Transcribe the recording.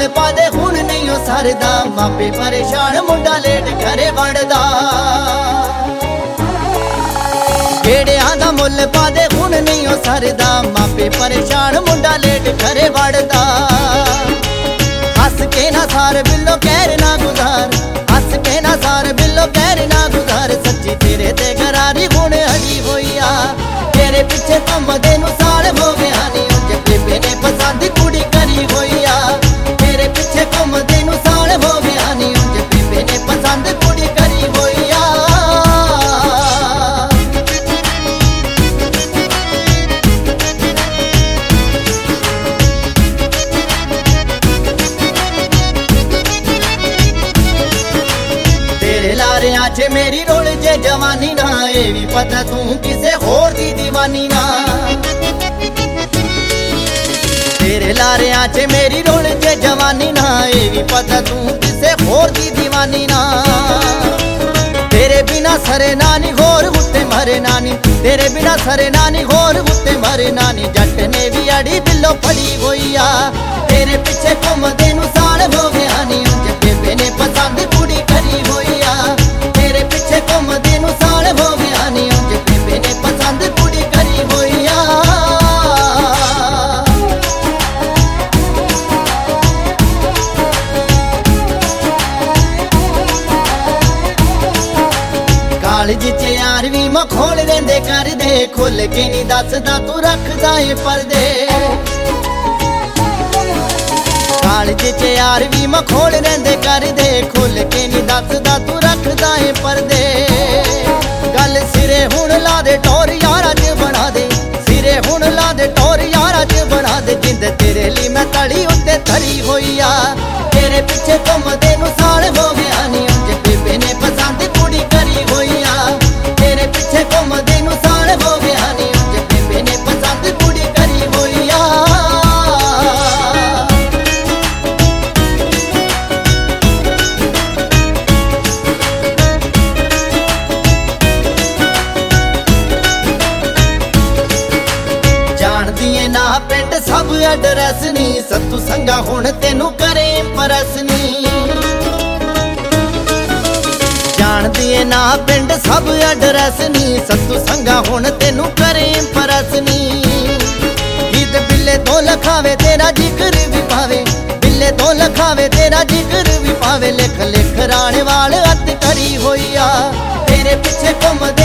ਮੁੱਲ ਪਾਦੇ ਹੁਣ ਨਹੀਂ ਉਹ ਸਰਦਾ ਮਾਪੇ ਪਰੇਸ਼ਾਨ ਮੁੰਡਾ ਲੇਟ ਘਰੇ ਵੜਦਾ ਗੇੜਿਆਂ ਦਾ ਮੁੱਲ ਪਾਦੇ ਹੁਣ ਨਹੀਂ ਉਹ ਸਰਦਾ ਮਾਪੇ ਪਰੇਸ਼ਾਨ ਮੁੰਡਾ ਲੇਟ ਘਰੇ ਵੜਦਾ ਹੱਸ ਕੇ ਨਾ ਸਾਰ ਬਿੱਲੋ ਕਹਿਰ ਨਾ ਗੁਜ਼ਾਰ ਹੱਸ ਕੇ ਨਾ ਸਾਰ ਬਿੱਲੋ ਕਹਿਰ ਨਾ ਗੁਜ਼ਾਰ ਸੱਚੀ ਤੇਰੇ ਤੇ ਗਰਾਰੀ ਹੁਣ ਅੜੀ ਹੋਈ ਆ ਤੇਰੇ ਪਿੱਛੇ ਘੁੰਮਦੇ ਨੂੰ ਸਾਲ ਹੋ ਗਿਆ ਨੀ ਉਂਝ ਬੇਬੇ ਨੇ ਪਸੰਦ ਕੁੜੀ ਕਰੀ ਹੋਈ ਆ ਤੇਰੇ ਪਿੱਛੇ ਘੁੰਮਦੇ ਨੂੰ ਸਾਲ ਹੋ ਗਿਆ ਨੀ ਉਂਝ ਬੇਬੇ ਨੇ ਪਸੰਦ ਕੁੜੀ ਕਰੀ ਹੋਈ ਆ ਤੇਰੇ ਲਾਰਿਆਂ 'ਚ ਮੇਰੀ ਰੋਲ ਜੇ ਜਵਾਨੀ ਨਾ ਇਹ ਵੀ ਪਤਾ ਤੂੰ ਕਿਸੇ ਹੋਰ ਦੀ ਦੀਵਾਨੀ ਨਾ ਤੇਰੇ ਲਾਰਿਆਂ 'ਚ ਮੇਰੀ ਰੋਲ ਜੇ ਜਵਾਨੀ ਨਾ ਇਹ ਵੀ ਪਤਾ ਤੂੰ ਕਿਸੇ ਹੋਰ ਦੀ ਦੀਵਾਨੀ ਨਾ ਤੇਰੇ ਬਿਨਾ ਸਰੇ ਨਾਨੀ ਹੋਰ ਉੱਤੇ ਮਰੇ ਨਾਨੀ ਤੇਰੇ ਬਿਨਾ ਸਰੇ ਨਾਨੀ ਹੋਰ ਉੱਤੇ ਮਰੇ ਨਾਨੀ ਜੱਟ ਨੇ ਵੀ ਅੜੀ ਬਿੱਲੋ ਫੜੀ ਹੋਈ ਆ ਤੇਰੇ ਪਿੱਛੇ ਘੁੰਮਦੇ ਨੂੰ ਸਾਲ ਹੋ ਗਿਆ ਨੀ ਉਂਝ ਬੇਬੇ ਨੇ ਪਸੰਦ ਕੁੜੀ ਕਰੀ ਹੋਈ ਆ ਤੇਰੇ ਪਿੱਛੇ ਘੁੰਮਦੇ ਨੂੰ ਸਾਲ ਹੋ ਗਿਆ ਨੀ ਉਂਝ ਬੇਬੇ ਨੇ ਪਸੰਦ ਕੁੜੀ ਕਰੀ ਹੋਈ ਆ ਕਾਲਜ 'ਚ ਯਾਰ ਵੀ ਮਖੌਲ ਰਹਿੰਦੇ ਕਰਦੇ ਖੁੱਲ ਕੇ ਨਹੀਂ ਦੱਸਦਾ ਤੂੰ ਰੱਖਦਾ ਏ ਪਰਦੇ ਕਾਲਜ 'ਚ ਯਾਰ ਵੀ ਮਖੌਲ ਰਹਿੰਦੇ ਕਰਦੇ ਖੁੱਲ ਕੇ ਨਹੀਂ ਦੱਸਦਾ ਤੂੰ ਰੱਖਦਾ ਏ ਪਰਦੇ ਗੱਲ ਸਿਰੇ ਹੁਣ ਲਾ ਦੇ ਟੋਰ ਯਾਰਾਂ 'ਚ ਬਣਾ ਦੇ ਸਿਰੇ ਹੁਣ ਲਾ ਦੇ ਟੋਰ ਯਾਰਾਂ 'ਚ ਬਣਾ ਦੇ ਜਿੰਦ ਤੇਰੇ ਲਈ ਮੈਂ ਤਲੀ ਉੱਤੇ ਧਰੀ ਹੋਈ ਆ ਤੇਰੇ ਪਿੱਛੇ ਘੁੰਮਦੇ ਨੂੰ ਸਾਲ ਹੋ ਗਿਆ ਨੀ ਉਂਝ ਬੇਬੇ ਨੇ ਪਸੰਦ ਕੁੜੀ ਕਰੀ ਹੋਈ ਆ ਤੇਰੇ ਪਿੱਛੇ ਘੁੰਮਦੇ ਨੂੰ ਸਾਲ ਹੋ ਗਿਆ ਨੀ ਉਂਝ ਬੇਬੇ ਨੇ ਪਸੰਦ ਕੁੜੀ ਕਰੀ ਹੋਈ ਆ ਜਾਣਦੀ ਏ ਨਾ ਪਿੰਡ ਸਭ ਐਡਰੈਸ ਨੀ ਸੱਤੂ ਸੰਗਾ ਹੁਣ ਤੈਨੂੰ ਕਰੇ ਪਰਸ ਨੀ ਜਾਣਦੀ ਏ ਨਾ ਪਿੰਡ ਸਭ ਐਡਰੈਸ ਨੀ ਸੱਤੂ ਸੰਗਾ ਹੁਣ ਤੈਨੂੰ ਕਰੇ ਪਰਸ ਨੀ ਗੀਤ ਬਿੱਲੇ ਤੋਂ ਲਖਾਵੇ ਤੇਰਾ ਜ਼ਿਕਰ ਵੀ ਪਾਵੇ ਬਿੱਲੇ ਤੋਂ ਲਖਾਵੇ ਤੇਰਾ ਜ਼ਿਕਰ ਵੀ ਪਾਵੇ ਲਿਖ ਲਿਖ ਰਾਣੇ ਵਾਲ ਅੱਤ ਕਰੀ ਹੋਈ ਆ ਤੇਰੇ ਪਿੱਛੇ ਘੁੰਮਦੇ